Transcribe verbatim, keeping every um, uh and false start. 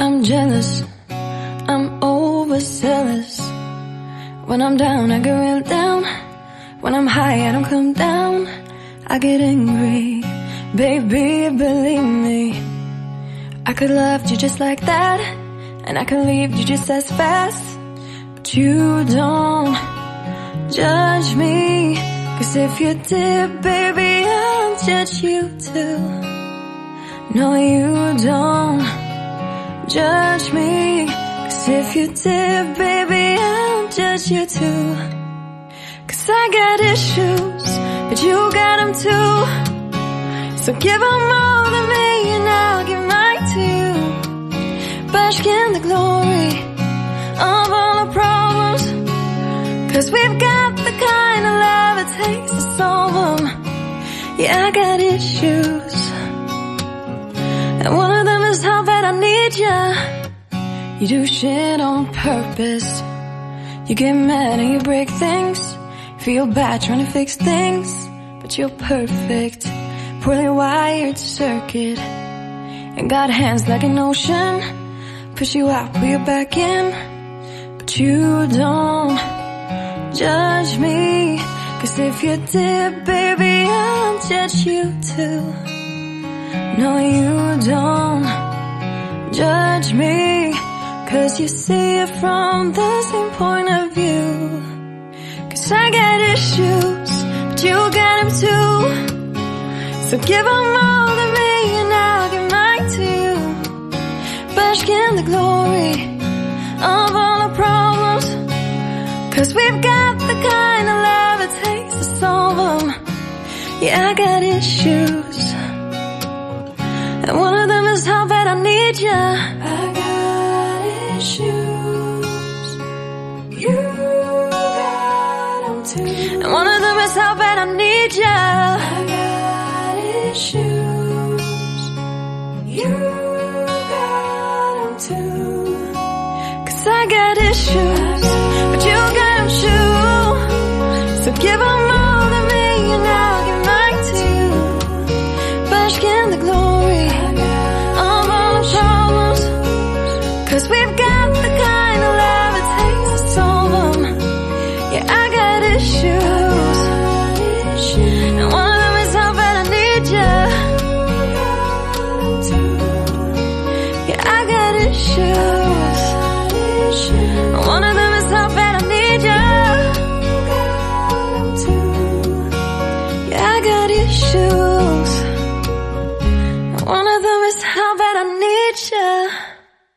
I'm jealous, I'm overzealous. When I'm down, I get real down. When I'm high, I don't come down. I get angry, baby, believe me. I could love you just like that, and I could leave you just as fast. But you don't judge me, 'cause if you did, baby, I'll judge you too. No, you don't judge me, 'cause if you did, baby, I'll judge you too. 'Cause I got issues, but you got them too. So give them all to me and I'll give mine to you. Bask in the glory of all our problems, 'cause we've got the kind of love it takes to solve them. Yeah, I got issues, and one of them is how bad I need ya. You do shit on purpose. You get mad and you break things. Feel bad trying to fix things, but you're perfect. Poorly wired circuit, and got hands like an ocean. Push you out, pull you back in. But you don't judge me, 'cause if you did, baby, I'll judge you too. No, you don't judge me, 'cause you see it from the same point of view. 'Cause I got issues, but you got them too. So give them all to me and I'll give mine to you. Bask in the glory of all our problems, 'cause we've got the kind of love it takes to solve them. Yeah, I got issues, and one of them is how bad I need ya. I got issues, you got them too. And one of them is how bad I need ya. I got issues, you got them too. 'Cause I got issues, but you got them too. So give them all to me and I'll give mine to you. Bask in the glory of all the problems, 'cause we've got the kind of love it takes to solve them. Yeah, I got issues, and one of them is how bad I need ya. Yeah, I got issues, and one of them is how bad I need ya. Yeah, I got issues, and one of them is how bad I need ya.